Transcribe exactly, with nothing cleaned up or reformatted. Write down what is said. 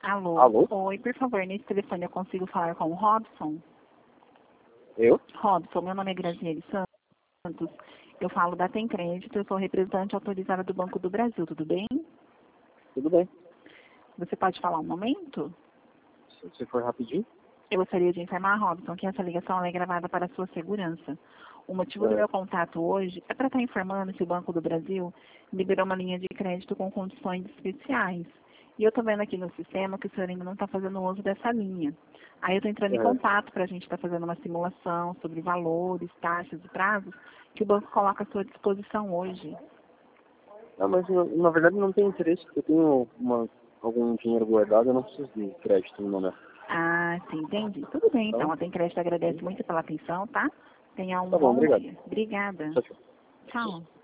Alô? Alô? Oi, por favor, nesse telefone eu consigo falar com o Robson? Eu? Robson, meu nome é Graziele Santos. Eu falo da Tem Crédito, eu sou representante autorizada do Banco do Brasil, tudo bem? Tudo bem. Você pode falar um momento? Se você for rapidinho. Eu gostaria de informar, Robson, que essa ligação é gravada para a sua segurança. O motivo do É. meu contato hoje é para estar informando que o Banco do Brasil liberou uma linha de crédito com condições especiais. E eu estou vendo aqui no sistema que o senhor ainda não está fazendo uso dessa linha. Aí eu estou entrando em É. contato para a gente estar fazendo uma simulação sobre valores, taxas e prazos que o banco coloca à sua disposição hoje. Ah, mas na, na verdade não tem interesse, porque eu tenho uma, algum dinheiro guardado, eu não preciso de crédito no momento. Ah, sim, entendi. Tudo bem, Tá? então. A Tem Crédito agradece muito pela atenção, tá? Tenha um Tá bom, bom obrigado. dia. Obrigada. Tchau, tchau. Tchau.